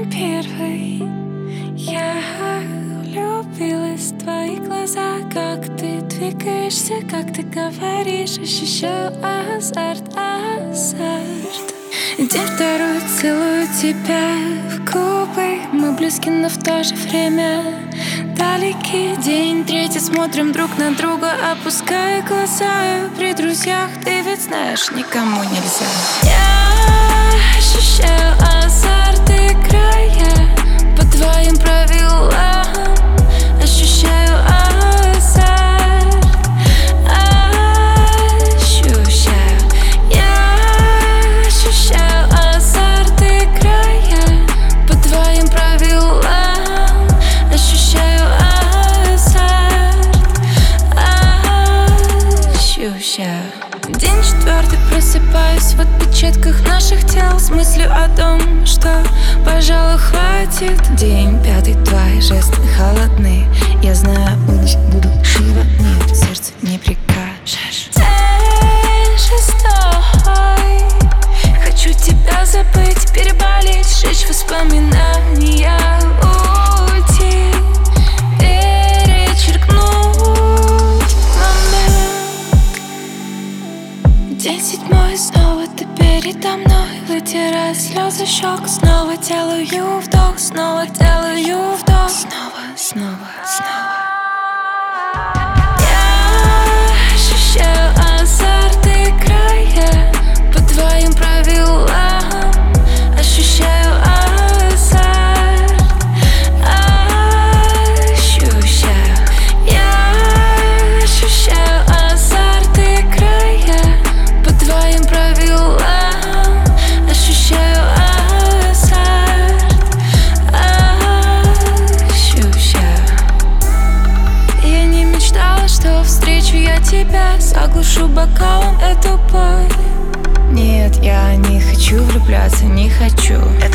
первый. Я влюбилась в твои глаза, как ты двигаешься, как ты говоришь. Ощущаю азарт. День второй целую тебя в губы. Мы близки, но в то же время далеки. День третий смотрим друг на друга, опуская глаза. При друзьях ты ведь знаешь, никому нельзя. Я ощущаю азарт, играя по твоим правилам. Ощущаю азарт, ощущаю. Я ощущаю азарт, играя по твоим правилам. Ощущаю азарт, ощущаю. День четвертый, просыпаюсь в отпечатках наших тел с мыслью о том, что, пожалуй, хватит. День пятый, твои жесты холодны. Я знаю, буду жива, нет, сердце не прикажешь. День шестой, хочу тебя забыть, переболеть, сжечь воспоминания, уйти, перечеркнуть момент. День седьмой, снова ты передо мной, вытирая слезы щек. Снова делаю вдох, снова делаю вдох. Снова. Я ощущаю азарт, играя по твоим правилам. Ощущаю азарт, ощущаю. Я ощущаю азарт, играя по твоим правилам. Ощущаю азарт, ощущаю. Я не мечтала, что встречу я тебя, заглушу бокалом эту боль. Нет, я не хочу влюбляться, не хочу.